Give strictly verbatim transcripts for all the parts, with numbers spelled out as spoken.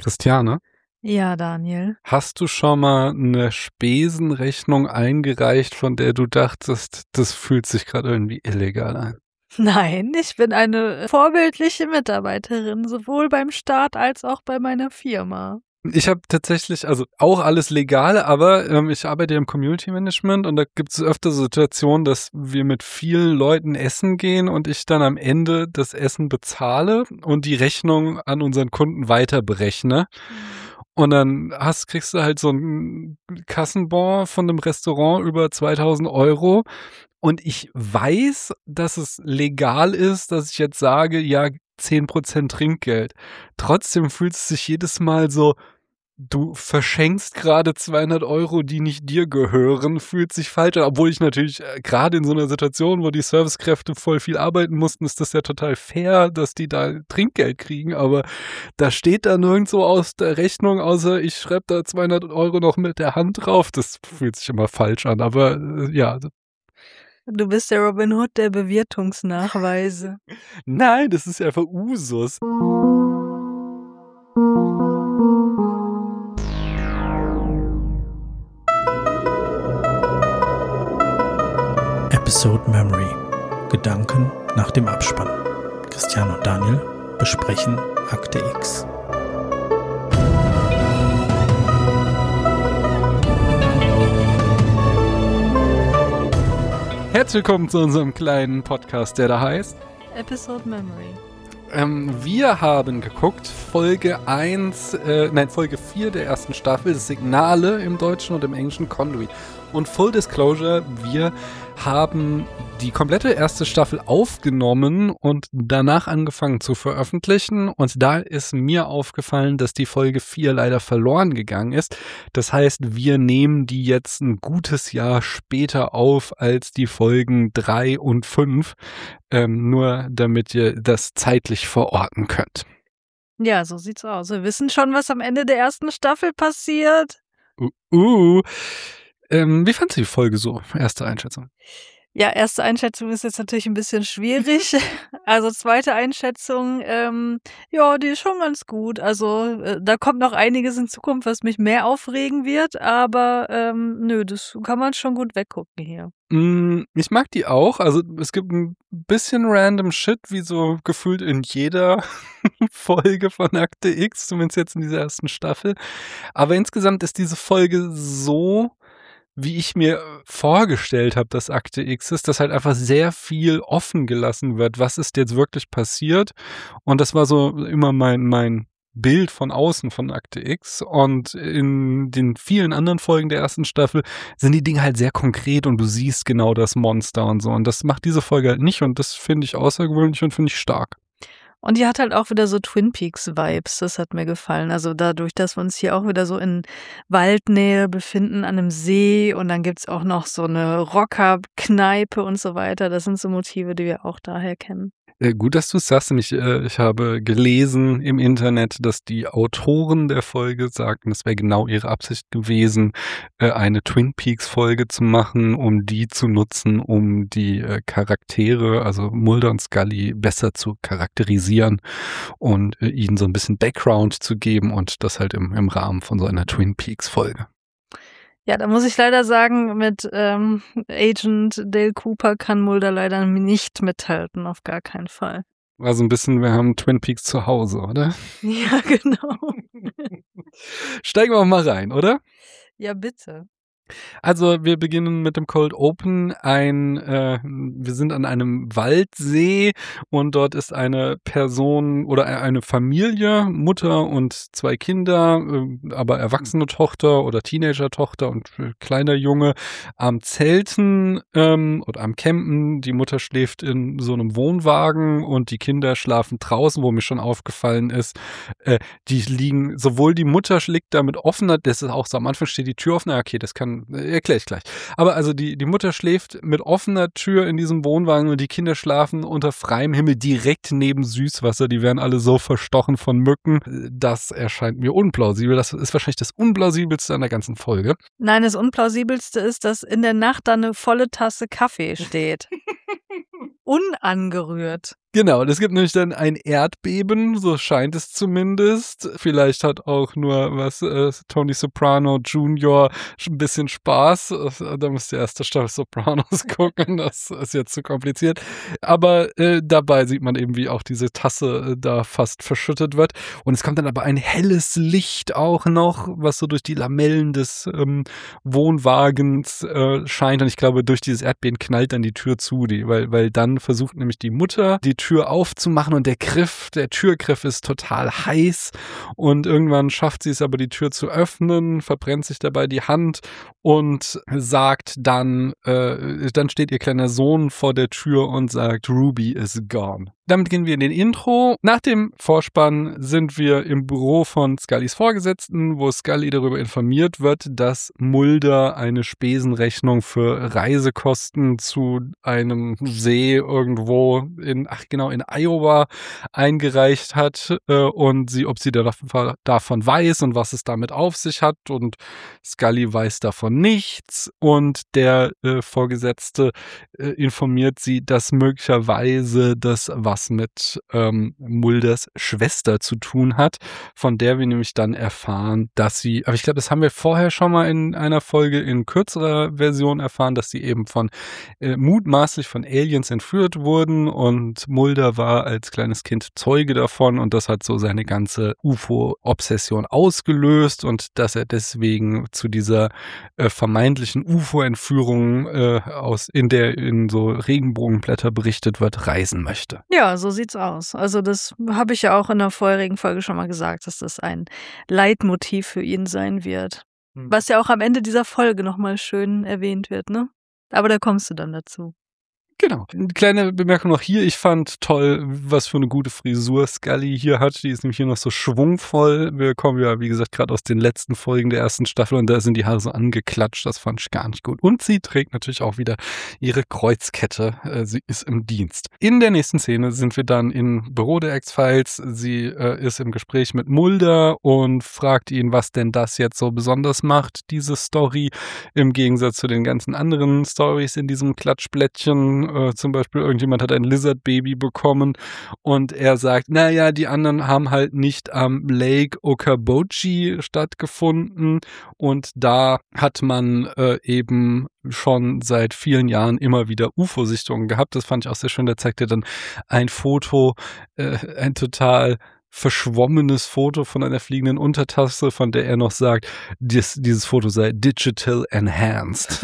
Christiane, Ja, Daniel. hast du schon mal eine Spesenrechnung eingereicht, von der du dachtest, das fühlt sich gerade irgendwie illegal an? Nein, ich bin eine vorbildliche Mitarbeiterin, sowohl beim Staat als auch bei meiner Firma. Ich habe tatsächlich, also auch alles Legale, aber ähm, ich arbeite ja im Community Management und da gibt es öfter Situationen, dass wir mit vielen Leuten essen gehen und ich dann am Ende das Essen bezahle und die Rechnung an unseren Kunden weiter berechne. Und dann hast, kriegst du halt so einen Kassenbon von einem Restaurant über zweitausend Euro. Und ich weiß, dass es legal ist, dass ich jetzt sage, ja, zehn Prozent Trinkgeld. Trotzdem fühlt es sich jedes Mal so, du verschenkst gerade zweihundert Euro, die nicht dir gehören, fühlt sich falsch an. Obwohl ich natürlich äh, gerade in so einer Situation, wo die Servicekräfte voll viel arbeiten mussten, ist das ja total fair, dass die da Trinkgeld kriegen. Aber da steht da nirgendwo aus der Rechnung, außer ich schreibe da zweihundert Euro noch mit der Hand drauf. Das fühlt sich immer falsch an. Aber äh, ja, Du bist der Robin Hood der Bewirtungsnachweise. nein, das ist ja einfach Usus. Episode Memory. Gedanken nach dem Abspann. Christian und Daniel besprechen Akte X. Herzlich willkommen zu unserem kleinen Podcast, der da heißt Episode Memory. Ähm, wir haben geguckt, Folge eins, äh, nein, Folge vier der ersten Staffel, das Signale im Deutschen und im Englischen Conduit. Und Full Disclosure, wir haben die komplette erste Staffel aufgenommen und danach angefangen zu veröffentlichen. Und da ist mir aufgefallen, dass die Folge vier leider verloren gegangen ist. Das heißt, wir nehmen die jetzt ein gutes Jahr später auf als die Folgen drei und fünf. Ähm, nur damit ihr das zeitlich verorten könnt. Ja, so sieht's aus. Wir wissen schon, was am Ende der ersten Staffel passiert. Uh, uh. Ähm, wie fandst du die Folge so? Erste Einschätzung. Ja, erste Einschätzung ist jetzt natürlich ein bisschen schwierig. Also zweite Einschätzung, ähm, ja, die ist schon ganz gut. Also äh, da kommt noch einiges in Zukunft, was mich mehr aufregen wird. Aber ähm, nö, das kann man schon gut weggucken hier. Mm, ich mag die auch. Also es gibt ein bisschen random Shit, wie so gefühlt in jeder Folge von Akte X, zumindest jetzt in dieser ersten Staffel. Aber insgesamt ist diese Folge so, wie ich mir vorgestellt habe, dass Akte X ist, dass halt einfach sehr viel offen gelassen wird. Was ist jetzt wirklich passiert? Und das war so immer mein, mein Bild von außen von Akte X. Und in den vielen anderen Folgen der ersten Staffel sind die Dinge halt sehr konkret und du siehst genau das Monster und so. Und das macht diese Folge halt nicht und das finde ich außergewöhnlich und finde ich stark. Und die hat halt auch wieder so Twin Peaks-Vibes, das hat mir gefallen. Also dadurch, dass wir uns hier auch wieder so in Waldnähe befinden, an einem See und dann gibt's auch noch so eine Rocker-Kneipe und so weiter. Das sind so Motive, die wir auch daher kennen. Äh, gut, dass du es sagst. Ich, äh, ich habe gelesen im Internet, dass die Autoren der Folge sagten, es wäre genau ihre Absicht gewesen, äh, eine Twin Peaks Folge zu machen, um die zu nutzen, um die äh, Charaktere, also Mulder und Scully, besser zu charakterisieren und äh, ihnen so ein bisschen Background zu geben und das halt im, im Rahmen von so einer Twin Peaks Folge. Ja, da muss ich leider sagen, mit ähm, Agent Dale Cooper kann Mulder leider nicht mithalten, auf gar keinen Fall. War so ein bisschen, wir haben Twin Peaks zu Hause, oder? Ja, genau. Steigen wir auch mal rein, oder? Ja, bitte. Also wir beginnen mit dem Cold Open. Ein, äh, wir sind an einem Waldsee und dort ist eine Person oder eine Familie, Mutter und zwei Kinder, äh, aber erwachsene Tochter oder Teenager-Tochter und äh, kleiner Junge am Zelten ähm, oder am Campen. Die Mutter schläft in so einem Wohnwagen und die Kinder schlafen draußen, wo mir schon aufgefallen ist, äh, die liegen, sowohl die Mutter liegt da mit offener, das ist auch so, am Anfang steht die Tür offen, okay, das kann erkläre ich gleich. Aber also die, die Mutter schläft mit offener Tür in diesem Wohnwagen und die Kinder schlafen unter freiem Himmel direkt neben Süßwasser. Die werden alle so verstochen von Mücken. Das erscheint mir unplausibel. Das ist wahrscheinlich das Unplausibelste an der ganzen Folge. Nein, das Unplausibelste ist, dass in der Nacht da eine volle Tasse Kaffee steht. Unangerührt. Genau, und es gibt nämlich dann ein Erdbeben, so scheint es zumindest. Vielleicht hat auch nur was äh, Tony Soprano Junior ein bisschen Spaß. Da müsst ihr erst der Staffel Sopranos gucken, das ist jetzt zu kompliziert. Aber äh, dabei sieht man eben, wie auch diese Tasse äh, da fast verschüttet wird. Und es kommt dann aber ein helles Licht auch noch, was so durch die Lamellen des ähm, Wohnwagens äh, scheint. Und ich glaube, durch dieses Erdbeben knallt dann die Tür zu, die, weil, weil dann versucht nämlich die Mutter, die Tür aufzumachen und der Griff, der Türgriff ist total heiß und irgendwann schafft sie es aber, die Tür zu öffnen, verbrennt sich dabei die Hand und sagt dann, äh, dann steht ihr kleiner Sohn vor der Tür und sagt, Ruby is gone. Damit gehen wir in den Intro. Nach dem Vorspann sind wir im Büro von Scullys Vorgesetzten, wo Scully darüber informiert wird, dass Mulder eine Spesenrechnung für Reisekosten zu einem See irgendwo in, ach genau, in Iowa eingereicht hat äh, und sie, ob sie da, davon weiß und was es damit auf sich hat, und Scully weiß davon nichts und der äh, Vorgesetzte äh, informiert sie, dass möglicherweise das was mit ähm, Mulders Schwester zu tun hat, von der wir nämlich dann erfahren, dass sie, aber ich glaube, das haben wir vorher schon mal in einer Folge in kürzerer Version erfahren, dass sie eben von äh, mutmaßlich von Aliens entführt wurden und Mulder war als kleines Kind Zeuge davon und das hat so seine ganze U F O-Obsession ausgelöst und dass er deswegen zu dieser äh, vermeintlichen U F O-Entführung äh, aus, in der in so Regenbogenblätter berichtet wird, reisen möchte. Ja, so sieht's aus. Also das habe ich ja auch in der vorherigen Folge schon mal gesagt, dass das ein Leitmotiv für ihn sein wird. Hm. Was ja auch am Ende dieser Folge nochmal schön erwähnt wird, ne? Aber da kommst du dann dazu. Genau. Eine kleine Bemerkung noch hier. Ich fand toll, was für eine gute Frisur Scully hier hat. Die ist nämlich hier noch so schwungvoll. Wir kommen ja, wie gesagt, gerade aus den letzten Folgen der ersten Staffel und da sind die Haare so angeklatscht. Das fand ich gar nicht gut. Und sie trägt natürlich auch wieder ihre Kreuzkette. Sie ist im Dienst. In der nächsten Szene sind wir dann im Büro der X-Files. Sie äh, ist im Gespräch mit Mulder und fragt ihn, was denn das jetzt so besonders macht, diese Story, im Gegensatz zu den ganzen anderen Stories in diesem Klatschblättchen. Äh, zum Beispiel irgendjemand hat ein Lizard-Baby bekommen und er sagt, naja, die anderen haben halt nicht am Lake Okoboji stattgefunden und da hat man äh, eben schon seit vielen Jahren immer wieder U F O-Sichtungen gehabt. Das fand ich auch sehr schön. Da zeigt er dann ein Foto, äh, ein total verschwommenes Foto von einer fliegenden Untertasse, von der er noch sagt, dies, dieses Foto sei digital enhanced.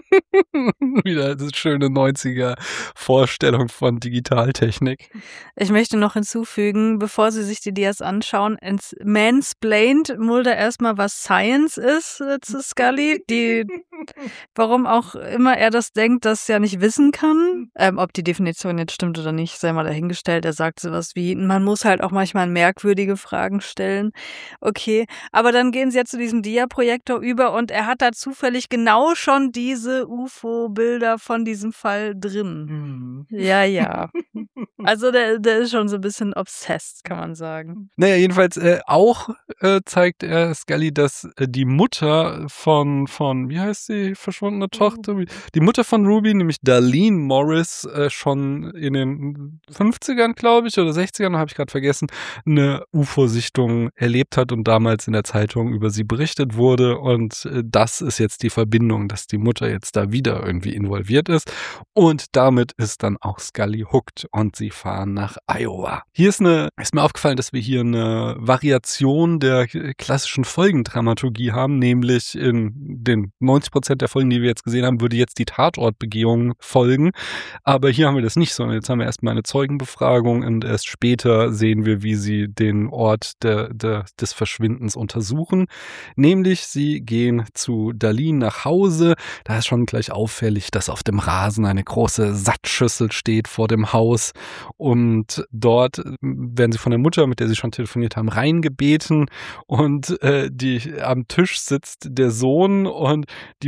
Wieder eine schöne neunziger Vorstellung von Digitaltechnik. Ich möchte noch hinzufügen, bevor Sie sich die Dias anschauen, mansplained Mulder erstmal, was Science ist äh, zu Scully. Die, warum auch immer er das denkt, das ja nicht wissen kann. Ähm, ob die Definition jetzt stimmt oder nicht, sei mal dahingestellt. Er sagt sowas wie, man muss halt auch manchmal merkwürdige Fragen stellen. Okay, aber dann gehen sie ja zu diesem Dia-Projektor über und er hat da zufällig genau schon diese U F O-Bilder von diesem Fall drin. Mhm. Ja, ja. Also der, der ist schon so ein bisschen obsessed, kann man sagen. Naja, jedenfalls äh, auch äh, zeigt er Scully, dass äh, die Mutter von, von, wie heißt die verschwundene Tochter? Die Mutter von Ruby, nämlich Darlene Morris, äh, schon in den fünfzigern, glaube ich, oder sechzigern, habe ich gerade vergessen, eine U F O-Sichtung erlebt hat und damals in der Zeitung über sie berichtet wurde. Und äh, das ist jetzt die Verbindung, dass die Mutter jetzt da wieder irgendwie involviert ist. Und damit ist dann auch Scully hooked und sie fahren nach Iowa. Hier ist eine, ist mir aufgefallen, dass wir hier eine Variation der klassischen Folgendramaturgie haben, nämlich in den neunzig Prozent der Folgen, die wir jetzt gesehen haben, würde jetzt die Tatortbegehung folgen. Aber hier haben wir das nicht, sondern jetzt haben wir erstmal eine Zeugenbefragung und erst später sehen wir, wie sie den Ort der, der, des Verschwindens untersuchen. Nämlich, sie gehen zu Darlene nach Hause. Da ist schon gleich auffällig, dass auf dem Rasen eine große Sattschüssel steht vor dem Haus. Und dort werden sie von der Mutter, mit der sie schon telefoniert haben, reingebeten. Und äh, die, am Tisch sitzt der Sohn und die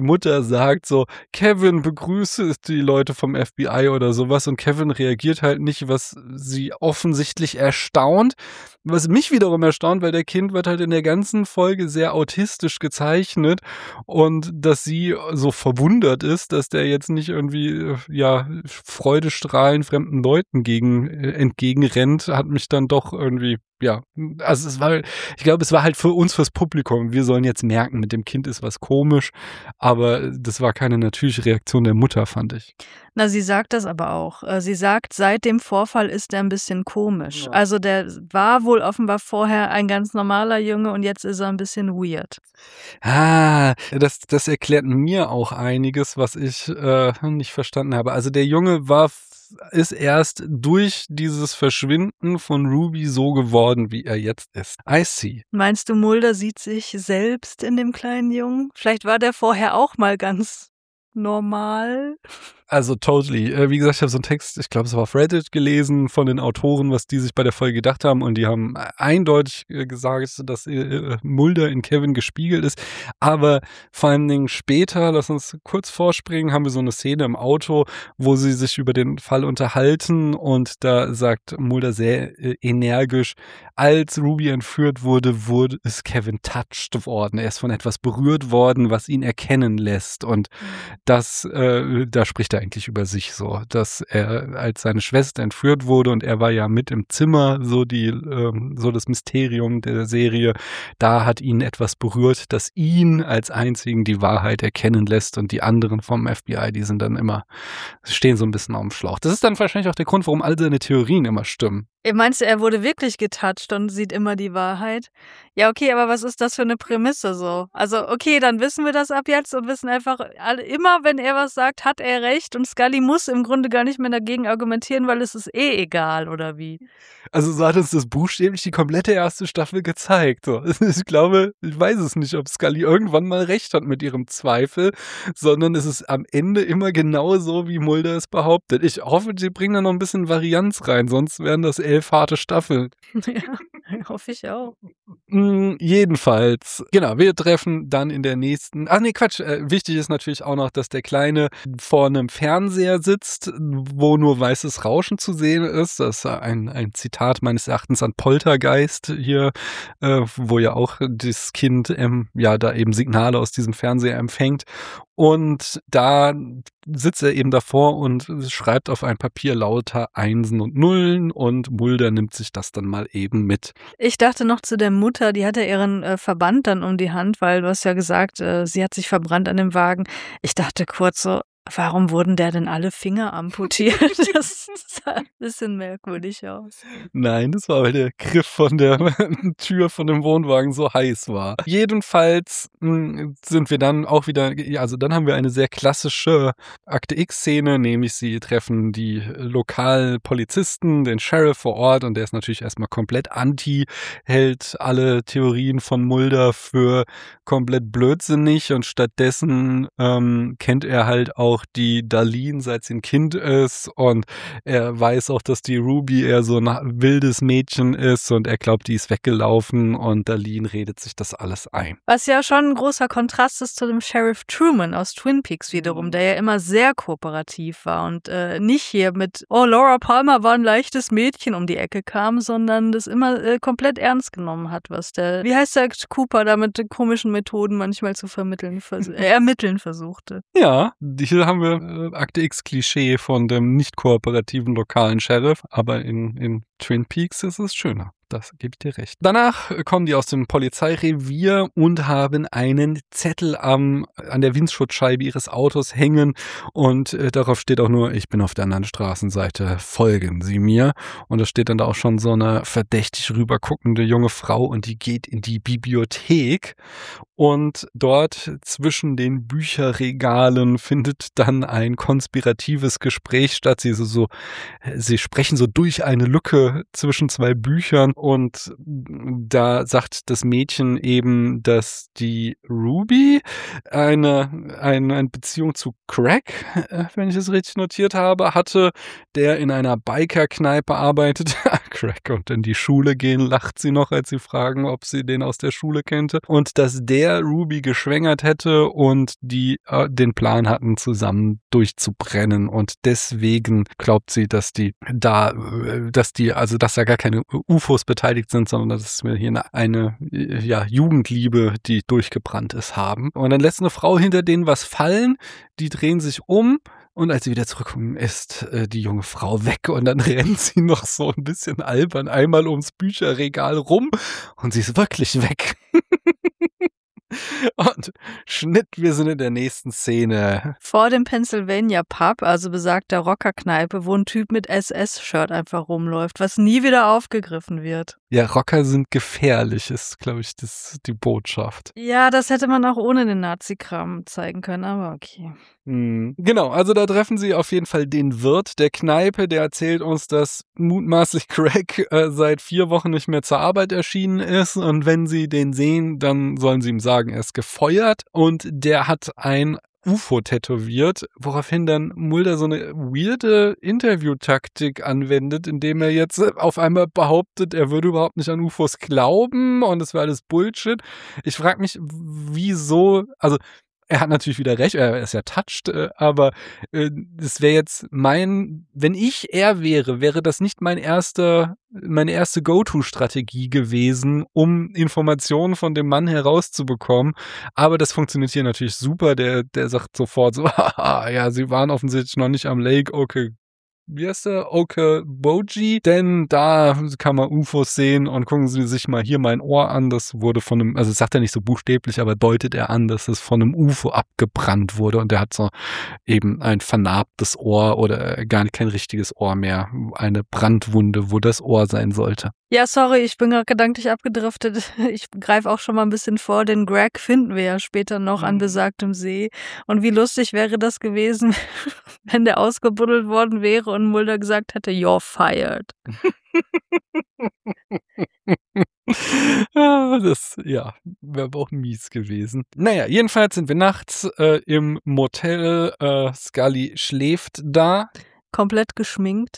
Mutter sagt so, Kevin, begrüße die Leute vom F B I oder sowas und Kevin reagiert halt nicht, was sie offensichtlich erstaunt. Was mich wiederum erstaunt, weil der Kind wird halt in der ganzen Folge sehr autistisch gezeichnet und dass sie so verwundert ist, dass der jetzt nicht irgendwie, ja, freudestrahlend fremden Leuten gegen, äh, entgegenrennt, hat mich dann doch irgendwie, ja, also es war, ich glaube, es war halt für uns, fürs Publikum. Wir sollen jetzt merken, mit dem Kind ist was komisch, aber das war keine natürliche Reaktion der Mutter, fand ich. Na, sie sagt das aber auch. Äh, Sie sagt, seit dem Vorfall ist er ein bisschen komisch. Ja. Also der war wohl offenbar vorher ein ganz normaler Junge und jetzt ist er ein bisschen weird. Ah, das, das erklärt mir auch einiges, was ich äh, nicht verstanden habe. Also der Junge war, ist erst durch dieses Verschwinden von Ruby so geworden, wie er jetzt ist. I see. Meinst du, Mulder sieht sich selbst in dem kleinen Jungen? Vielleicht war der vorher auch mal ganz normal. Also totally. Äh, wie gesagt, ich habe so einen Text, ich glaube, es war auf Reddit gelesen von den Autoren, was die sich bei der Folge gedacht haben. Und die haben eindeutig äh, gesagt, dass äh, Mulder in Kevin gespiegelt ist. Aber vor allen Dingen später, lass uns kurz vorspringen, haben wir so eine Szene im Auto, wo sie sich über den Fall unterhalten. Und da sagt Mulder sehr äh, energisch, als Ruby entführt wurde, wurde ist Kevin touched worden. Er ist von etwas berührt worden, was ihn erkennen lässt. Und das, äh, da spricht er eigentlich über sich so, dass er, als seine Schwester entführt wurde und er war ja mit im Zimmer, so die, ähm, so das Mysterium der Serie, da hat ihn etwas berührt, das ihn als einzigen die Wahrheit erkennen lässt und die anderen vom F B I, die sind dann immer, stehen so ein bisschen auf dem Schlauch. Das ist dann wahrscheinlich auch der Grund, warum all seine Theorien immer stimmen. Meinst du, er wurde wirklich getoucht und sieht immer die Wahrheit? Ja, okay, aber was ist das für eine Prämisse so? Also, okay, dann wissen wir das ab jetzt und wissen einfach, alle, immer wenn er was sagt, hat er recht und Scully muss im Grunde gar nicht mehr dagegen argumentieren, weil es ist eh egal, oder wie? Also so hat uns das buchstäblich die komplette erste Staffel gezeigt. So. Ich glaube, ich weiß es nicht, ob Scully irgendwann mal recht hat mit ihrem Zweifel, sondern es ist am Ende immer genau so, wie Mulder es behauptet. Ich hoffe, sie bringen da noch ein bisschen Varianz rein, sonst wären das elf harte Staffeln. Ja, hoffe ich auch. Mm, jedenfalls, genau, wir treffen dann in der nächsten, ach nee, Quatsch, äh, wichtig ist natürlich auch noch, dass der Kleine vor einem Fernseher sitzt, wo nur weißes Rauschen zu sehen ist. Das ist ein, ein Zitat meines Erachtens an Poltergeist hier, äh, wo ja auch das Kind ähm, ja da eben Signale aus diesem Fernseher empfängt. Und da sitzt er eben davor und schreibt auf ein Papier lauter Einsen und Nullen und Mulder nimmt sich das dann mal eben mit. Ich dachte noch zu der Mutter, die hatte ihren äh, Verband dann um die Hand, weil du hast ja gesagt, äh, sie hat sich verbrannt an dem Wagen. Ich dachte kurz so, warum wurden der denn alle Finger amputiert? Das sah ein bisschen merkwürdig aus. Nein, das war, weil der Griff von der Tür von dem Wohnwagen so heiß war. Jedenfalls mh, sind wir dann auch wieder, ja, also dann haben wir eine sehr klassische Akte X-Szene, nämlich sie treffen die lokalen Polizisten, den Sheriff vor Ort und der ist natürlich erstmal komplett anti, hält alle Theorien von Mulder für komplett blödsinnig und stattdessen ähm, kennt er halt auch die Darlene, seit sie ein Kind ist und er weiß auch, dass die Ruby eher so ein wildes Mädchen ist und er glaubt, die ist weggelaufen und Darlene redet sich das alles ein. Was ja schon ein großer Kontrast ist zu dem Sheriff Truman aus Twin Peaks wiederum, der ja immer sehr kooperativ war und äh, nicht hier mit, oh, Laura Palmer war ein leichtes Mädchen um die Ecke kam, sondern das immer äh, komplett ernst genommen hat, was der, wie heißt der Cooper, da mit komischen Methoden manchmal zu vermitteln, vers äh, ermitteln versuchte. Ja, hier haben wir äh, Akte X-Klischee von dem nicht kooperativen lokalen Sheriff, aber in, in Twin Peaks ist es schöner. Das gebe ich dir recht. Danach kommen die aus dem Polizeirevier und haben einen Zettel am, an der Windschutzscheibe ihres Autos hängen und äh, darauf steht auch nur, ich bin auf der anderen Straßenseite, folgen Sie mir. Und da steht dann da auch schon so eine verdächtig rüberguckende junge Frau und die geht in die Bibliothek und dort zwischen den Bücherregalen findet dann ein konspiratives Gespräch statt. Sie, so, so, sie sprechen so durch eine Lücke zwischen zwei Büchern und da sagt das Mädchen eben, dass die Ruby eine, eine, eine Beziehung zu Craig, wenn ich es richtig notiert habe, hatte, der in einer Biker-Kneipe arbeitet. Crack und in die Schule gehen, lacht sie noch, als sie fragen, ob sie den aus der Schule kannte. Und dass der Ruby geschwängert hätte und die äh, den Plan hatten, zusammen durchzubrennen. Und deswegen glaubt sie, dass die da, äh, dass die, also dass da gar keine U F Os beteiligt sind, sondern dass wir hier eine, eine ja, Jugendliebe, die durchgebrannt ist, haben. Und dann lässt eine Frau hinter denen was fallen, die drehen sich um. Und als sie wieder zurückkommen, ist äh, die junge Frau weg und dann rennt sie noch so ein bisschen albern einmal ums Bücherregal rum und sie ist wirklich weg. Und Schnitt, wir sind in der nächsten Szene. Vor dem Pennsylvania Pub, also besagter Rockerkneipe, wo ein Typ mit S S-Shirt einfach rumläuft, was nie wieder aufgegriffen wird. Ja, Rocker sind gefährlich, ist, glaube ich, das, die Botschaft. Ja, das hätte man auch ohne den Nazi-Kram zeigen können, aber okay. Hm. Genau, also da treffen sie auf jeden Fall den Wirt der Kneipe, der erzählt uns, dass mutmaßlich Craig äh, seit vier Wochen nicht mehr zur Arbeit erschienen ist und wenn sie den sehen, dann sollen sie ihm sagen, er ist gefeuert und der hat ein U F O tätowiert, woraufhin dann Mulder so eine weirde Interviewtaktik anwendet, indem er jetzt auf einmal behauptet, er würde überhaupt nicht an U F Os glauben und es wäre alles Bullshit. Ich frage mich, wieso, also er hat natürlich wieder recht, er ist ja touched, aber es wäre jetzt mein, wenn ich er wäre, wäre das nicht mein erster, meine erste Go-To-Strategie gewesen, um Informationen von dem Mann herauszubekommen. Aber das funktioniert hier natürlich super. Der, der sagt sofort so, haha, ja, sie waren offensichtlich noch nicht am Lake, okay. Wie heißt der? Okoboji. Denn da kann man U F Os sehen und gucken Sie sich mal hier mein Ohr an. Das wurde von einem, also das sagt er nicht so buchstäblich, aber deutet er an, dass es von einem U F O abgebrannt wurde und der hat so eben ein vernarbtes Ohr oder gar kein richtiges Ohr mehr. Eine Brandwunde, wo das Ohr sein sollte. Ja, sorry, ich bin gerade gedanklich abgedriftet. Ich greife auch schon mal ein bisschen vor, den Greg finden wir ja später noch an besagtem See. Und wie lustig wäre das gewesen, wenn der ausgebuddelt worden wäre und Mulder gesagt hätte, you're fired. Das, ja, wäre aber auch mies gewesen. Naja, jedenfalls sind wir nachts äh, im Motel. Äh, Scully schläft da. Komplett geschminkt.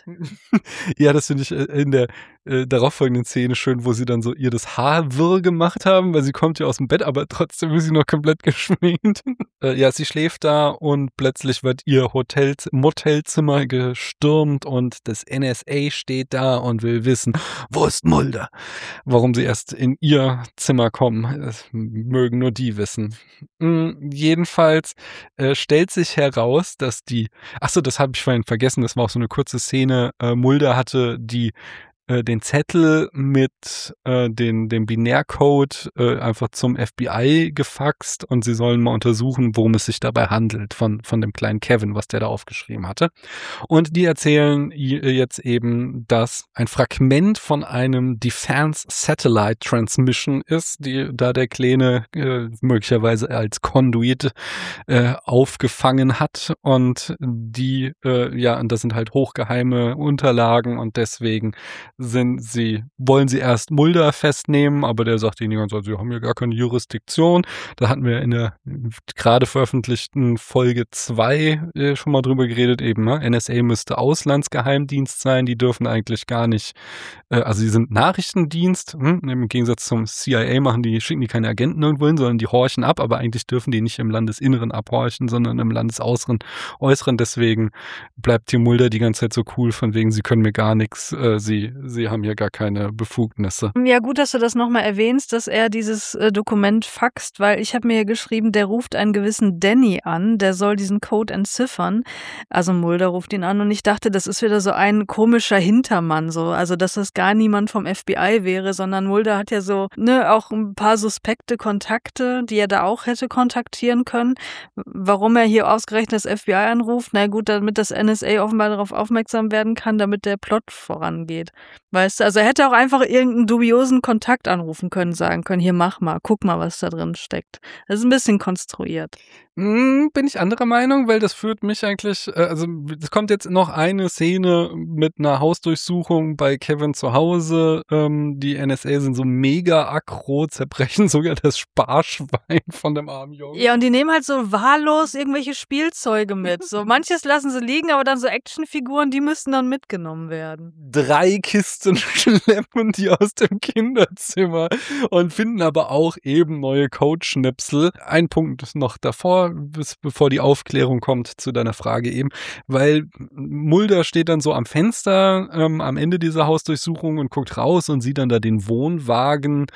Ja, das finde ich in der äh, darauffolgenden Szene schön, wo sie dann so ihr das Haar wirr gemacht haben, weil sie kommt ja aus dem Bett, aber trotzdem ist sie noch komplett geschminkt. äh, ja, sie schläft da und plötzlich wird ihr Hotel Motelzimmer gestürmt und das N S A steht da und will wissen, wo ist Mulder? Warum sie erst in ihr Zimmer kommen, das mögen nur die wissen. Mhm, jedenfalls äh, stellt sich heraus, dass die, achso, das habe ich vorhin vergessen, das war auch so eine kurze Szene, äh, Mulder hatte die äh, den Zettel mit äh, den, dem Binärcode äh, einfach zum F B I gefaxt und sie sollen mal untersuchen, worum es sich dabei handelt von, von dem kleinen Kevin, was der da aufgeschrieben hatte. Und die erzählen jetzt eben, dass ein Fragment von einem Defense Satellite Transmission ist, die da der Kleine äh, möglicherweise als Conduit äh, aufgefangen hat und die, äh, ja, und das sind halt hochgeheime Unterlagen und deswegen sind sie, wollen sie erst Mulder festnehmen, aber der sagt ihnen die ganze Zeit, sie haben ja gar keine Jurisdiktion. Da hatten wir in der gerade veröffentlichten Folge zwei äh, schon mal drüber geredet, eben, ne? N S A müsste Auslandsgeheimdienst sein, die dürfen eigentlich gar nicht, äh, also sie sind Nachrichtendienst, hm? Im Gegensatz zum C I A machen die, schicken die keine Agenten irgendwo hin, sondern die horchen ab, aber eigentlich dürfen die nicht im Landesinneren abhorchen, sondern im Landesäußeren, äußeren. Deswegen bleibt hier Mulder die ganze Zeit so cool, von wegen, sie können mir gar nichts, äh, sie Sie haben ja gar keine Befugnisse. Ja, gut, dass du das nochmal erwähnst, dass er dieses äh, Dokument faxt, weil ich habe mir hier geschrieben, der ruft einen gewissen Danny an, der soll diesen Code entziffern. Also Mulder ruft ihn an und ich dachte, das ist wieder so ein komischer Hintermann, so, also dass das gar niemand vom F B I wäre, sondern Mulder hat ja so, ne, auch ein paar suspekte Kontakte, die er da auch hätte kontaktieren können. Warum er hier ausgerechnet das F B I anruft, na gut, damit das N S A offenbar darauf aufmerksam werden kann, damit der Plot vorangeht. Weißt du, also er hätte auch einfach irgendeinen dubiosen Kontakt anrufen können, sagen können, hier mach mal, guck mal, was da drin steckt. Das ist ein bisschen konstruiert. Hm, bin ich anderer Meinung, weil das führt mich eigentlich, äh, also es kommt jetzt noch eine Szene mit einer Hausdurchsuchung bei Kevin zu Hause. Ähm, die N S A sind so mega aggro, zerbrechen sogar das Sparschwein von dem armen Jungen. Ja, und die nehmen halt so wahllos irgendwelche Spielzeuge mit. So manches lassen sie liegen, aber dann so Actionfiguren, die müssten dann mitgenommen werden. Drei Kisten Kisten schleppen die aus dem Kinderzimmer und finden aber auch eben neue Codeschnipsel. Ein Punkt noch davor, bis, bevor die Aufklärung kommt zu deiner Frage eben, weil Mulder steht dann so am Fenster ähm, am Ende dieser Hausdurchsuchung und guckt raus und sieht dann da den Wohnwagen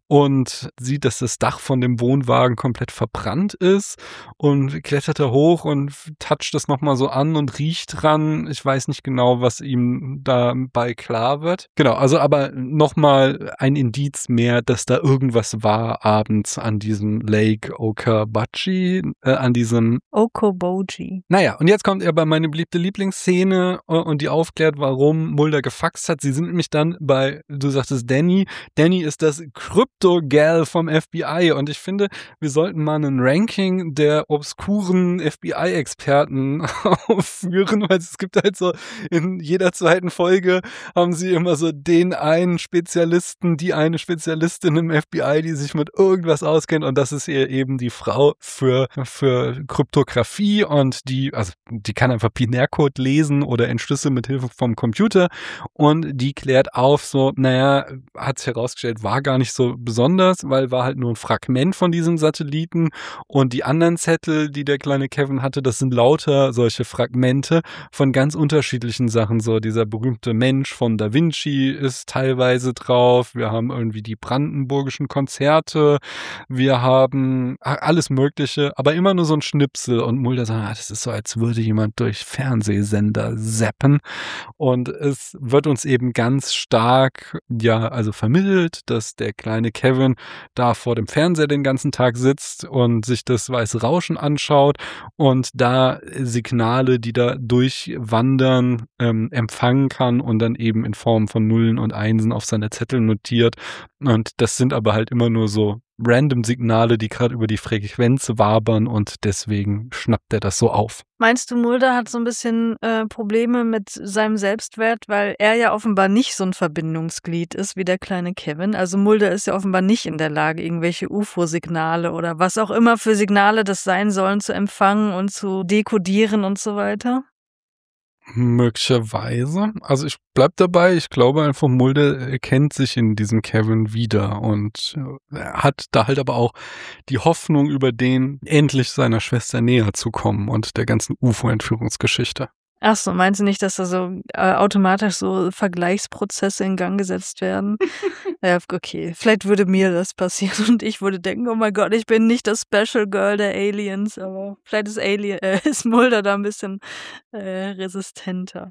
und sieht, dass das Dach von dem Wohnwagen komplett verbrannt ist und klettert da hoch und toucht das nochmal so an und riecht dran. Ich weiß nicht genau, was ihm dabei klar wird. Genau, also aber nochmal ein Indiz mehr, dass da irgendwas war abends an diesem Lake Okoboji, äh, an diesem Okoboji. Naja, und jetzt kommt er bei meine beliebte Lieblingsszene äh, und die aufklärt, warum Mulder gefaxt hat. Sie sind nämlich dann bei, du sagtest Danny, Danny ist das Krypto-Gal vom F B I und ich finde, wir sollten mal ein Ranking der obskuren F B I-Experten aufführen, weil es gibt halt so, in jeder zweiten Folge haben sie immer so den einen Spezialisten, die eine Spezialistin im F B I, die sich mit irgendwas auskennt und das ist ihr eben die Frau für, für Kryptographie und die, also die kann einfach Binärcode lesen oder entschlüsseln mit Hilfe vom Computer und die klärt auf so, naja, hat sich herausgestellt, war gar nicht so besonders, weil war halt nur ein Fragment von diesem Satelliten und die anderen Zettel, die der kleine Kevin hatte, das sind lauter solche Fragmente von ganz unterschiedlichen Sachen, so dieser berühmte Mensch von Da Vinci ist teilweise drauf, wir haben irgendwie die brandenburgischen Konzerte, wir haben alles Mögliche, aber immer nur so ein Schnipsel und Mulder sagt, ah, das ist so, als würde jemand durch Fernsehsender zappen und es wird uns eben ganz stark, ja, also vermittelt, dass der kleine Kevin da vor dem Fernseher den ganzen Tag sitzt und sich das weiße Rauschen anschaut und da Signale, die da durchwandern, ähm, empfangen kann und dann eben in Form von Nullen und Einsen auf seine Zettel notiert und das sind aber halt immer nur so random Signale, die gerade über die Frequenz wabern und deswegen schnappt er das so auf. Meinst du, Mulder hat so ein bisschen äh, Probleme mit seinem Selbstwert, weil er ja offenbar nicht so ein Verbindungsglied ist wie der kleine Kevin? Also Mulder ist ja offenbar nicht in der Lage, irgendwelche U F O-Signale oder was auch immer für Signale das sein sollen, zu empfangen und zu dekodieren und so weiter? Möglicherweise. Also ich bleib dabei, ich glaube einfach, Mulder erkennt sich in diesem Kevin wieder und er hat da halt aber auch die Hoffnung, über den endlich seiner Schwester näher zu kommen und der ganzen U F O-Entführungsgeschichte. Ach so, meinst du nicht, dass da so äh, automatisch so Vergleichsprozesse in Gang gesetzt werden? Ja, okay, vielleicht würde mir das passieren und ich würde denken, oh mein Gott, ich bin nicht das Special Girl der Aliens, aber vielleicht ist, Alien, äh, ist Mulder da ein bisschen äh, resistenter.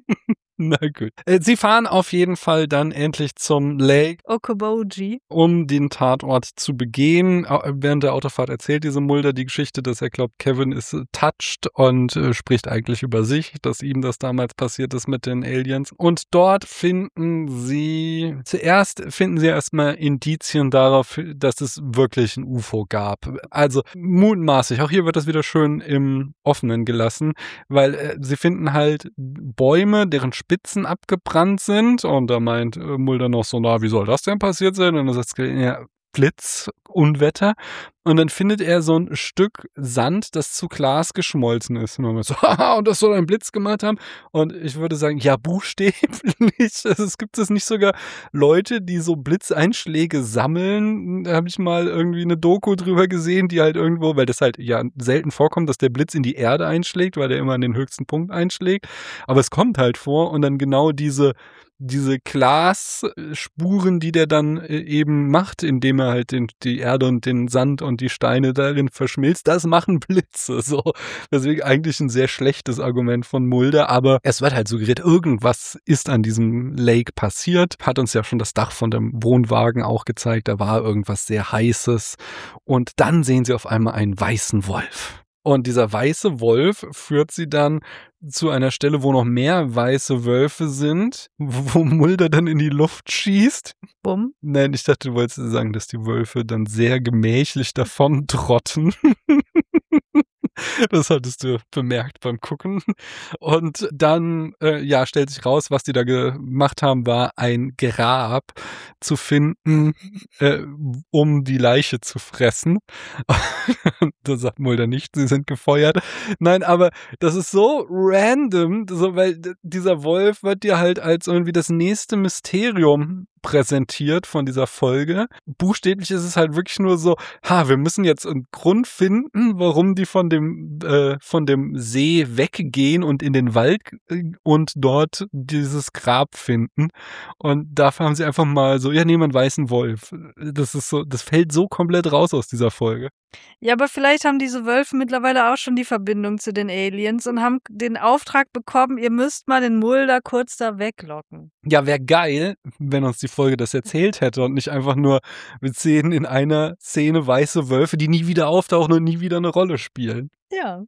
Na gut. Sie fahren auf jeden Fall dann endlich zum Lake Okoboji, um den Tatort zu begehen. Während der Autofahrt erzählt diese Mulder die Geschichte, dass er glaubt, Kevin ist touched und äh, spricht eigentlich über sich, dass ihm das damals passiert ist mit den Aliens. Und dort finden sie, zuerst finden sie erstmal Indizien darauf, dass es wirklich ein U F O gab. Also mutmaßlich, auch hier wird das wieder schön im Offenen gelassen, weil äh, sie finden halt Bäume, deren Spitzen abgebrannt sind und da meint äh, Mulder noch so, na, wie soll das denn passiert sein? Und dann sagt er, ja, Blitz, Unwetter. Und dann findet er so ein Stück Sand, das zu Glas geschmolzen ist. Und man so, haha, und das soll ein Blitz gemacht haben. Und ich würde sagen, ja, buchstäblich. Also es gibt es nicht sogar Leute, die so Blitzeinschläge sammeln. Da habe ich mal irgendwie eine Doku drüber gesehen, die halt irgendwo, weil das halt ja selten vorkommt, dass der Blitz in die Erde einschlägt, weil der immer an den höchsten Punkt einschlägt. Aber es kommt halt vor und dann genau diese diese Glasspuren, die der dann eben macht, indem er halt den, die Erde und den Sand und die Steine darin verschmilzt, das machen Blitze. So. Deswegen eigentlich ein sehr schlechtes Argument von Mulder, aber es wird halt suggeriert, irgendwas ist an diesem Lake passiert. Hat uns ja schon das Dach von dem Wohnwagen auch gezeigt, da war irgendwas sehr Heißes. Und dann sehen sie auf einmal einen weißen Wolf. Und dieser weiße Wolf führt sie dann zu einer Stelle, wo noch mehr weiße Wölfe sind, wo Mulder dann in die Luft schießt. Bumm. Nein, ich dachte, du wolltest sagen, dass die Wölfe dann sehr gemächlich davon trotten. Das hattest du bemerkt beim Gucken. Und dann, äh, ja, stellt sich raus, was die da gemacht haben, war ein Grab zu finden, äh, um die Leiche zu fressen. Da sagt Mulder nicht, sie sind gefeuert. Nein, aber das ist so random, so, weil dieser Wolf wird dir halt als irgendwie das nächste Mysterium präsentiert von dieser Folge. Buchstäblich ist es halt wirklich nur so, ha, wir müssen jetzt einen Grund finden, warum die von dem äh, von dem See weggehen und in den Wald äh, und dort dieses Grab finden. Und dafür haben sie einfach mal so, ja, nehmen einen weißen Wolf. Das ist so, das fällt so komplett raus aus dieser Folge. Ja, aber vielleicht haben diese Wölfe mittlerweile auch schon die Verbindung zu den Aliens und haben den Auftrag bekommen, ihr müsst mal den Mulder kurz da weglocken. Ja, wäre geil, wenn uns die Folge das erzählt hätte und nicht einfach nur, wir sehen in einer Szene weiße Wölfe, die nie wieder auftauchen und nie wieder eine Rolle spielen. Ja.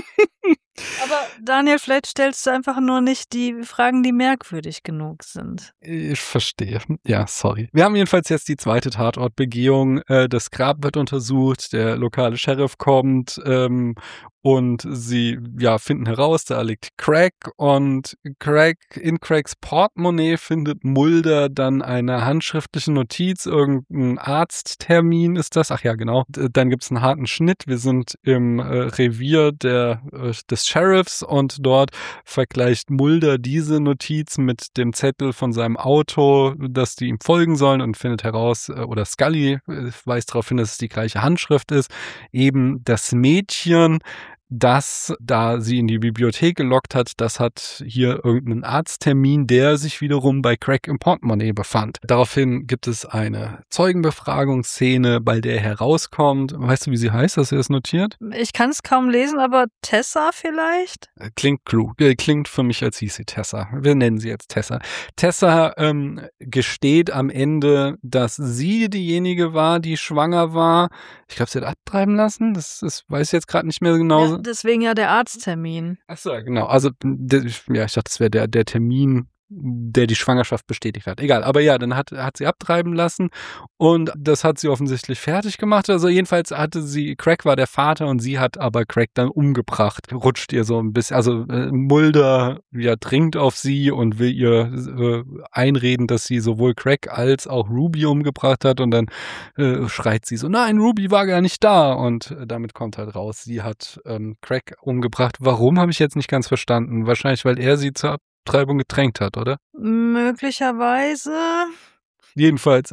Aber Daniel, vielleicht stellst du einfach nur nicht die Fragen, die merkwürdig genug sind. Ich verstehe. Ja, sorry. Wir haben jedenfalls jetzt die zweite Tatortbegehung. Äh, das Grab wird untersucht, der lokale Sheriff kommt ähm, und sie ja finden heraus, da liegt Craig und Craig in Craigs Portemonnaie findet Mulder dann eine handschriftliche Notiz, irgendein Arzttermin ist das. Ach ja, genau. Dann gibt es einen harten Schnitt. Wir sind im äh, Revier der, äh, des Sheriffs und dort vergleicht Mulder diese Notiz mit dem Zettel von seinem Auto, dass die ihm folgen sollen und findet heraus, äh, oder Scully äh, weist darauf hin, dass es die gleiche Handschrift ist. Eben das Mädchen, das, da sie in die Bibliothek gelockt hat, das hat hier irgendeinen Arzttermin, der sich wiederum bei Craig im Portemonnaie befand. Daraufhin gibt es eine Zeugenbefragungsszene, bei der herauskommt, weißt du, wie sie heißt? Hast du das notiert? Ich kann es kaum lesen, aber Tessa vielleicht? Klingt klug, äh, klingt für mich, als hieß sie Tessa. Wir nennen sie jetzt Tessa. Tessa ähm, gesteht am Ende, dass sie diejenige war, die schwanger war. Ich glaube, sie hat abtreiben lassen. Das, das weiß ich jetzt gerade nicht mehr genau. Ja, deswegen ja der Arzttermin. Ach so, genau. Also, ja, ich dachte, das wäre der, der Termin, der die Schwangerschaft bestätigt hat. Egal, aber ja, dann hat, hat sie abtreiben lassen und das hat sie offensichtlich fertig gemacht. Also jedenfalls hatte sie, Craig war der Vater und sie hat aber Craig dann umgebracht. Rutscht ihr so ein bisschen, also äh, Mulder ja dringt auf sie und will ihr äh, einreden, dass sie sowohl Craig als auch Ruby umgebracht hat und dann äh, schreit sie so, nein, Ruby war gar nicht da und äh, damit kommt halt raus, sie hat ähm, Craig umgebracht. Warum, habe ich jetzt nicht ganz verstanden. Wahrscheinlich, weil er sie zur Abtreibung gedrängt hat, oder? Möglicherweise. Jedenfalls,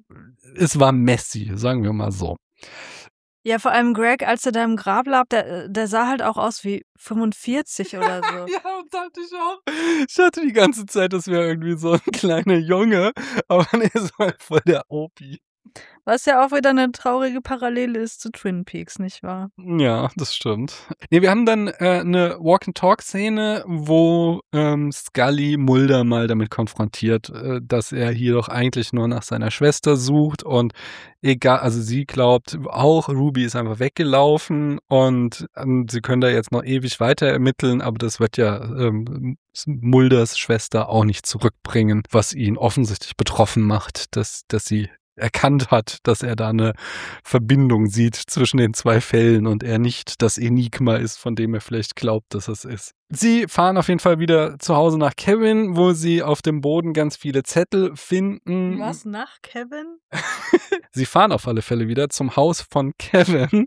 es war messy, sagen wir mal so. Ja, vor allem Greg, als er da im Grab lag, der, der sah halt auch aus wie fünfundvierzig oder so. Ja, dachte ich auch. Ich dachte die ganze Zeit, das wäre irgendwie so ein kleiner Junge, aber nee, es war voll der Opi. Was ja auch wieder eine traurige Parallele ist zu Twin Peaks, nicht wahr? Ja, das stimmt. Nee, wir haben dann äh, eine Walk-and-Talk-Szene, wo ähm, Scully Mulder mal damit konfrontiert, äh, dass er hier doch eigentlich nur nach seiner Schwester sucht und egal, also sie glaubt auch, Ruby ist einfach weggelaufen und ähm, sie können da jetzt noch ewig weiter ermitteln, aber das wird ja ähm, Mulders Schwester auch nicht zurückbringen, was ihn offensichtlich betroffen macht, dass, dass sie erkannt hat, dass er da eine Verbindung sieht zwischen den zwei Fällen und er nicht das Enigma ist, von dem er vielleicht glaubt, dass es ist. Sie fahren auf jeden Fall wieder zu Hause nach Kevin, wo sie auf dem Boden ganz viele Zettel finden. Was, nach Kevin? Sie fahren auf alle Fälle wieder zum Haus von Kevin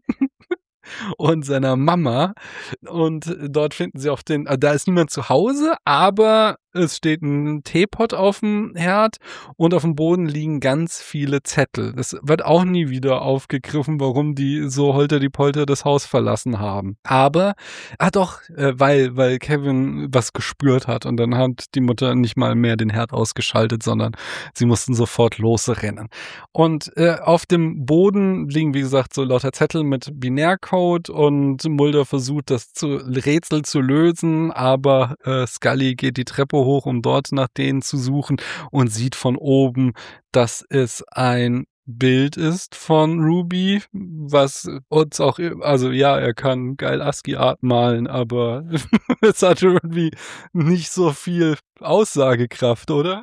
und seiner Mama und dort finden sie auf den, da ist niemand zu Hause, aber es steht ein Teepot auf dem Herd und auf dem Boden liegen ganz viele Zettel. Es wird auch nie wieder aufgegriffen, warum die so holter die Polter das Haus verlassen haben. Aber, ah doch, äh, weil, weil Kevin was gespürt hat und dann hat die Mutter nicht mal mehr den Herd ausgeschaltet, sondern sie mussten sofort losrennen. Und äh, auf dem Boden liegen, wie gesagt, so lauter Zettel mit Binärcode und Mulder versucht, das zu, Rätsel zu lösen, aber äh, Scully geht die Treppe hoch, um dort nach denen zu suchen und sieht von oben, dass es ein Bild ist von Ruby, was uns auch, also ja, er kann geil ASCII-Art malen, aber es hat irgendwie nicht so viel Aussagekraft, oder?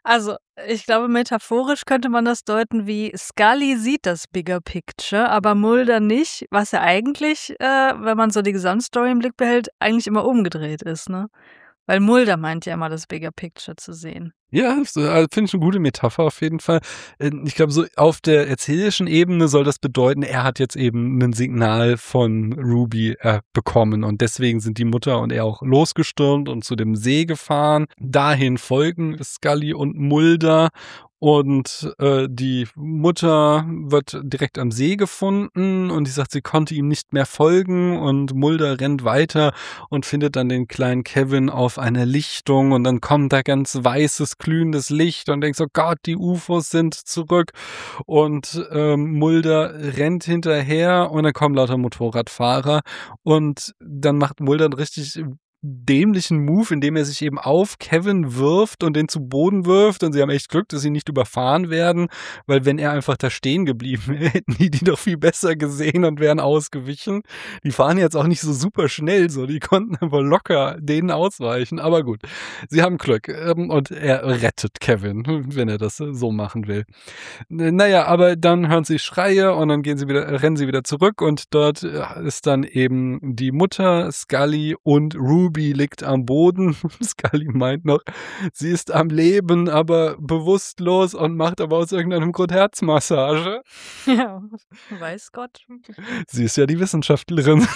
Also, ich glaube, metaphorisch könnte man das deuten wie Scully sieht das Bigger Picture, aber Mulder nicht, was ja eigentlich, äh, wenn man so die Gesamtstory im Blick behält, eigentlich immer umgedreht ist, ne? Weil Mulder meint ja immer, das Bigger Picture zu sehen. Ja, so, also finde ich eine gute Metapher auf jeden Fall. Äh, Ich glaube, so auf der erzählerischen Ebene soll das bedeuten, er hat jetzt eben ein Signal von Ruby äh, bekommen und deswegen sind die Mutter und er auch losgestürmt und zu dem See gefahren. Dahin folgen Scully und Mulder. Und äh, die Mutter wird direkt am See gefunden und die sagt, sie konnte ihm nicht mehr folgen und Mulder rennt weiter und findet dann den kleinen Kevin auf einer Lichtung und dann kommt da ganz weißes, glühendes Licht und denkt so, Gott, die U F Os sind zurück und ähm, Mulder rennt hinterher und dann kommen lauter Motorradfahrer und dann macht Mulder einen richtig dämlichen Move, indem er sich eben auf Kevin wirft und den zu Boden wirft und sie haben echt Glück, dass sie nicht überfahren werden, weil wenn er einfach da stehen geblieben wäre, hätten die die doch viel besser gesehen und wären ausgewichen. Die fahren jetzt auch nicht so super schnell, so die konnten einfach locker denen ausweichen, aber gut, sie haben Glück ähm, und er rettet Kevin, wenn er das so machen will. Naja, aber dann hören sie Schreie und dann gehen sie wieder, rennen sie wieder zurück und dort ist dann eben die Mutter, Scully und Ruby liegt am Boden. Scully meint noch, sie ist am Leben, aber bewusstlos und macht aber aus irgendeinem Grund Herzmassage. Ja, weiß Gott. Sie ist ja die Wissenschaftlerin.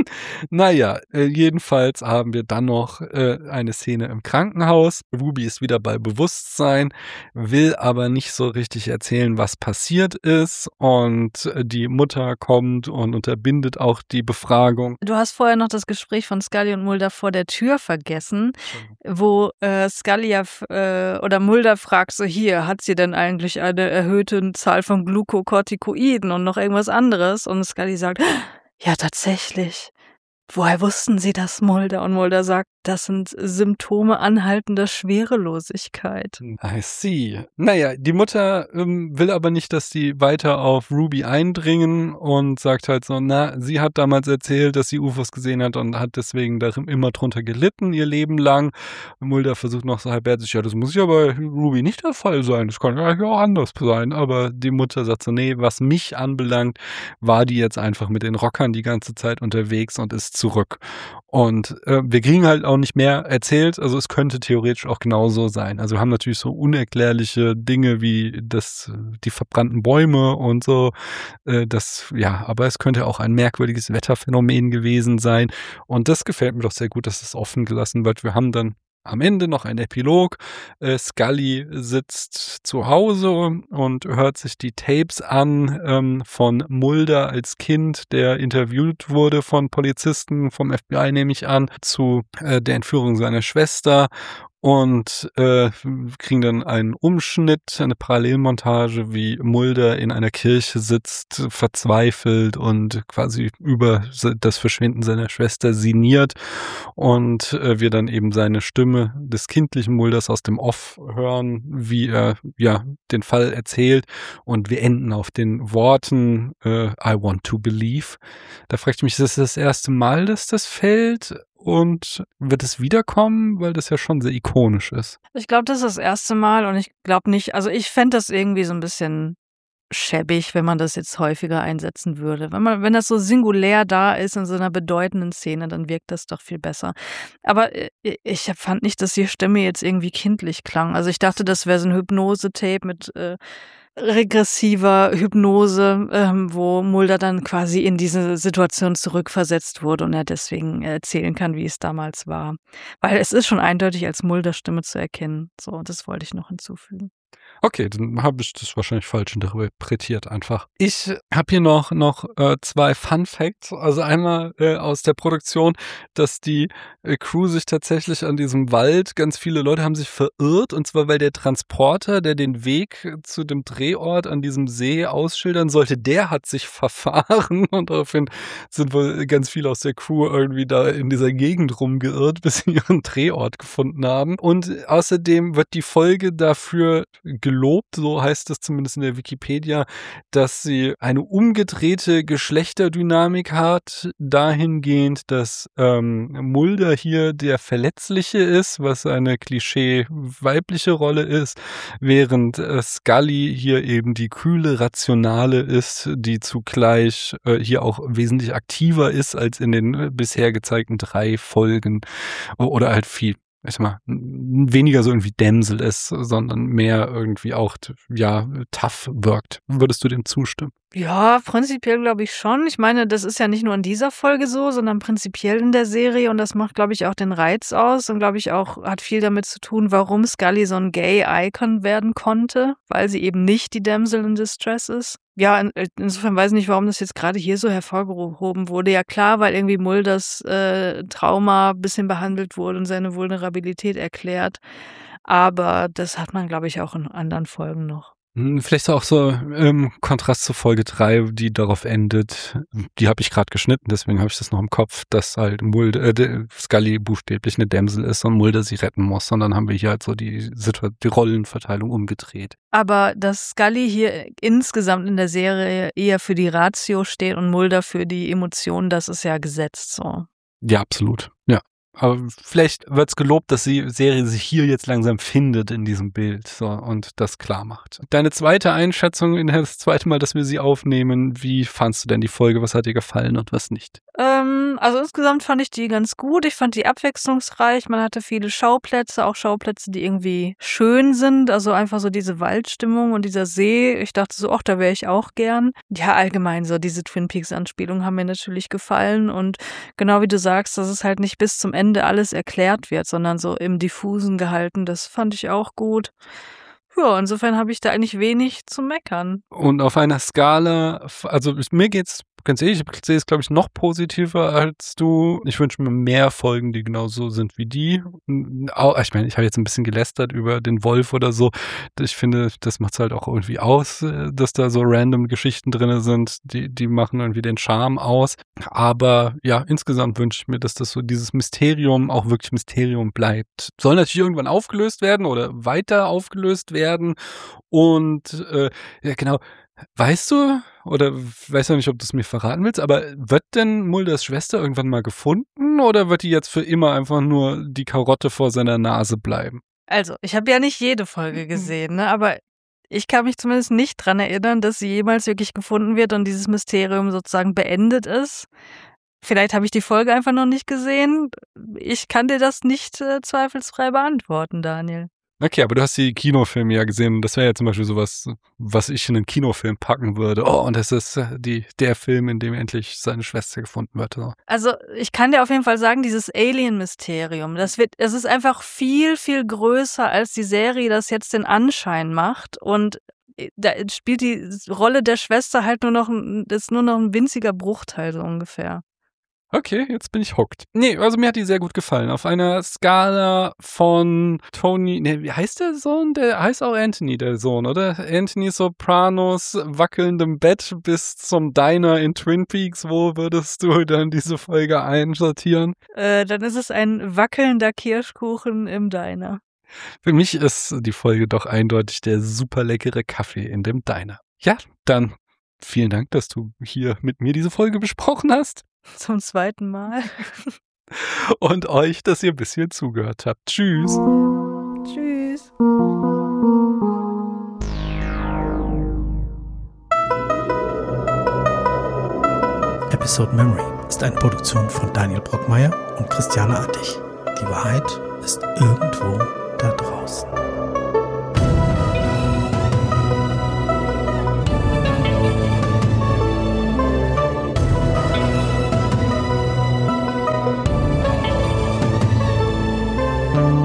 Naja, äh, jedenfalls haben wir dann noch äh, eine Szene im Krankenhaus. Ruby ist wieder bei Bewusstsein, will aber nicht so richtig erzählen, was passiert ist. Und äh, die Mutter kommt und unterbindet auch die Befragung. Du hast vorher noch das Gespräch von Scully und Mulder vor der Tür vergessen, wo äh, Scully ja, f- äh, oder Mulder fragt so, hier, hat sie denn eigentlich eine erhöhte Zahl von Glukokortikoiden und noch irgendwas anderes? Und Scully sagt, ja, tatsächlich. Woher wussten Sie das, Mulder? Und Mulder sagt, das sind Symptome anhaltender Schwerelosigkeit. I see. Naja, die Mutter ähm, will aber nicht, dass die weiter auf Ruby eindringen und sagt halt so, na, sie hat damals erzählt, dass sie U F Os gesehen hat und hat deswegen da immer drunter gelitten, ihr Leben lang. Mulder versucht noch so halbherzig, ja, das muss ja bei Ruby nicht der Fall sein, das kann ja auch anders sein. Aber die Mutter sagt so, nee, was mich anbelangt, war die jetzt einfach mit den Rockern die ganze Zeit unterwegs und ist zurück. Und äh, wir kriegen halt auch nicht mehr erzählt, also es könnte theoretisch auch genauso sein. Also wir haben natürlich so unerklärliche Dinge wie das, die verbrannten Bäume und so, äh, das, ja, aber es könnte auch ein merkwürdiges Wetterphänomen gewesen sein. Und das gefällt mir doch sehr gut, dass es offen gelassen wird. Wir haben dann am Ende noch ein Epilog. Äh, Scully sitzt zu Hause und hört sich die Tapes an ähm, von Mulder als Kind, der interviewt wurde von Polizisten, vom F B I nehme ich an, zu äh, der Entführung seiner Schwester. Und äh, kriegen dann einen Umschnitt, eine Parallelmontage, wie Mulder in einer Kirche sitzt, verzweifelt und quasi über das Verschwinden seiner Schwester sinniert. Und äh, wir dann eben seine Stimme des kindlichen Mulders aus dem Off hören, wie er ja den Fall erzählt. Und wir enden auf den Worten äh, I want to believe. Da frage ich mich, ist das das erste Mal, dass das fällt? Und wird es wiederkommen, weil das ja schon sehr ikonisch ist? Ich glaube, das ist das erste Mal und ich glaube nicht, also ich fände das irgendwie so ein bisschen schäbig, wenn man das jetzt häufiger einsetzen würde. Wenn man, wenn das so singulär da ist in so einer bedeutenden Szene, dann wirkt das doch viel besser. Aber äh, ich fand nicht, dass die Stimme jetzt irgendwie kindlich klang. Also ich dachte, das wäre so ein Hypnose-Tape mit äh, regressiver Hypnose, ähm, wo Mulder dann quasi in diese Situation zurückversetzt wurde und er deswegen erzählen kann, wie es damals war. Weil es ist schon eindeutig als Mulders Stimme zu erkennen. So, das wollte ich noch hinzufügen. Okay, dann habe ich das wahrscheinlich falsch interpretiert einfach. Ich habe hier noch, noch äh, zwei Fun Facts. Also einmal äh, aus der Produktion, dass die äh, Crew sich tatsächlich an diesem Wald, ganz viele Leute haben sich verirrt. Und zwar, weil der Transporter, der den Weg zu dem Drehort an diesem See ausschildern sollte, der hat sich verfahren. Und daraufhin sind wohl ganz viele aus der Crew irgendwie da in dieser Gegend rumgeirrt, bis sie ihren Drehort gefunden haben. Und außerdem wird die Folge dafür gelobt, gelobt, so heißt es zumindest in der Wikipedia, dass sie eine umgedrehte Geschlechterdynamik hat, dahingehend, dass ähm, Mulder hier der Verletzliche ist, was eine Klischee-weibliche Rolle ist, während äh, Scully hier eben die kühle, rationale ist, die zugleich äh, hier auch wesentlich aktiver ist als in den äh, bisher gezeigten drei Folgen oder halt viel, ich sag mal, weniger so irgendwie Dämsel ist, sondern mehr irgendwie auch, ja, tough wirkt. Würdest du dem zustimmen? Ja, prinzipiell glaube ich schon. Ich meine, das ist ja nicht nur in dieser Folge so, sondern prinzipiell in der Serie und das macht, glaube ich, auch den Reiz aus und, glaube ich, auch hat viel damit zu tun, warum Scully so ein Gay-Icon werden konnte, weil sie eben nicht die Damsel in Distress ist. Ja, in, insofern weiß ich nicht, warum das jetzt gerade hier so hervorgehoben wurde. Ja klar, weil irgendwie Mulders äh, Trauma ein bisschen behandelt wurde und seine Vulnerabilität erklärt. Aber das hat man, glaube ich, auch in anderen Folgen noch. Vielleicht auch so im Kontrast zu Folge drei, die darauf endet, die habe ich gerade geschnitten, deswegen habe ich das noch im Kopf, dass halt Mulder, äh, Scully buchstäblich eine Damsel ist und Mulder sie retten muss, sondern haben wir hier halt so die, Situ- die Rollenverteilung umgedreht. Aber dass Scully hier insgesamt in der Serie eher für die Ratio steht und Mulder für die Emotionen, das ist ja gesetzt so. Ja, absolut, ja. Aber vielleicht wird es gelobt, dass die Serie sich hier jetzt langsam findet in diesem Bild so, und das klar macht. Deine zweite Einschätzung, das zweite Mal, dass wir sie aufnehmen, wie fandst du denn die Folge? Was hat dir gefallen und was nicht? Ähm, also insgesamt fand ich die ganz gut. Ich fand die abwechslungsreich. Man hatte viele Schauplätze, auch Schauplätze, die irgendwie schön sind. Also einfach so diese Waldstimmung und dieser See. Ich dachte so, ach, da wäre ich auch gern. Ja, allgemein so diese Twin Peaks-Anspielungen haben mir natürlich gefallen. Und genau wie du sagst, dass es halt nicht bis zum Ende alles erklärt wird, sondern so im Diffusen gehalten. Das fand ich auch gut. Ja, insofern habe ich da eigentlich wenig zu meckern. Und auf einer Skala, also mir geht's ganz ehrlich, ich sehe es, glaube ich, noch positiver als du. Ich wünsche mir mehr Folgen, die genauso sind wie die. Ich meine, ich habe jetzt ein bisschen gelästert über den Wolf oder so. Ich finde, das macht es halt auch irgendwie aus, dass da so random Geschichten drin sind, die, die machen irgendwie den Charme aus. Aber ja, insgesamt wünsche ich mir, dass das so dieses Mysterium auch wirklich Mysterium bleibt. Soll natürlich irgendwann aufgelöst werden oder weiter aufgelöst werden. Und äh, ja, genau. Weißt du, oder weiß noch nicht, ob du es mir verraten willst, aber wird denn Mulders Schwester irgendwann mal gefunden oder wird die jetzt für immer einfach nur die Karotte vor seiner Nase bleiben? Also, ich habe ja nicht jede Folge gesehen, ne? Aber ich kann mich zumindest nicht dran erinnern, dass sie jemals wirklich gefunden wird und dieses Mysterium sozusagen beendet ist. Vielleicht habe ich die Folge einfach noch nicht gesehen. Ich kann dir das nicht äh, zweifelsfrei beantworten, Daniel. Okay, aber du hast die Kinofilme ja gesehen und das wäre ja zum Beispiel sowas, was ich in einen Kinofilm packen würde. Oh, und das ist die, der Film, in dem endlich seine Schwester gefunden wird. So. Also ich kann dir auf jeden Fall sagen, dieses Alien-Mysterium, das wird, es ist einfach viel, viel größer, als die Serie das jetzt den Anschein macht und da spielt die Rolle der Schwester halt nur noch, das ist nur noch ein winziger Bruchteil so ungefähr. Okay, jetzt bin ich hooked. Nee, also mir hat die sehr gut gefallen. Auf einer Skala von Tony, nee, wie heißt der Sohn? Der heißt auch Anthony, der Sohn, oder? Anthony Sopranos wackelndem Bett bis zum Diner in Twin Peaks. Wo würdest du dann diese Folge einsortieren? Äh, dann ist es ein wackelnder Kirschkuchen im Diner. Für mich ist die Folge doch eindeutig der super leckere Kaffee in dem Diner. Ja, dann vielen Dank, dass du hier mit mir diese Folge besprochen hast. Zum zweiten Mal. Und euch, dass ihr ein bisschen zugehört habt. Tschüss. Tschüss. Episode Memory ist eine Produktion von Daniel Brockmeier und Christiane Attich. Die Wahrheit ist irgendwo da draußen. Thank you.